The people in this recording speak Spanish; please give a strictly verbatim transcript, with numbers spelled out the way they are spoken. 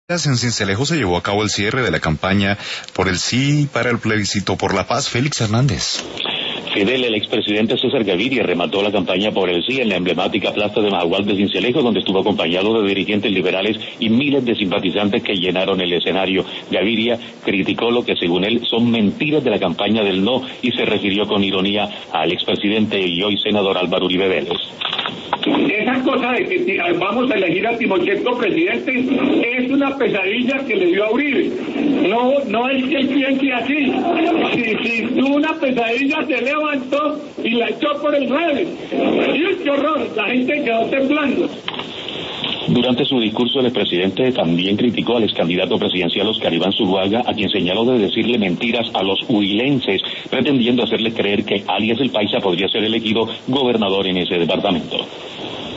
En Sincelejo se llevó a cabo el cierre de la campaña por el sí para el plebiscito por la paz. Félix Hernández. Fidel, el expresidente César Gaviria remató la campaña por el sí en la emblemática plaza de Majagual de Sincelejo, donde estuvo acompañado de dirigentes liberales y miles de simpatizantes que llenaron el escenario. Gaviria criticó lo que según él son mentiras de la campaña del no y se refirió con ironía al expresidente y hoy senador Álvaro Uribe Vélez. Esa cosa de que vamos a elegir a Timochenko presidente es una pesadilla que le dio a Uribe. No, no es que él piense así. Si, si tuvo una pesadilla, se levantó y la echó por el radio. Y qué horror, la gente quedó temblando. Durante su discurso, el presidente también criticó al excandidato presidencial Oscar Iván Zuluaga, a quien señaló de decirle mentiras a los huilenses, pretendiendo hacerles creer que alias el Paisa podría ser elegido gobernador en ese departamento.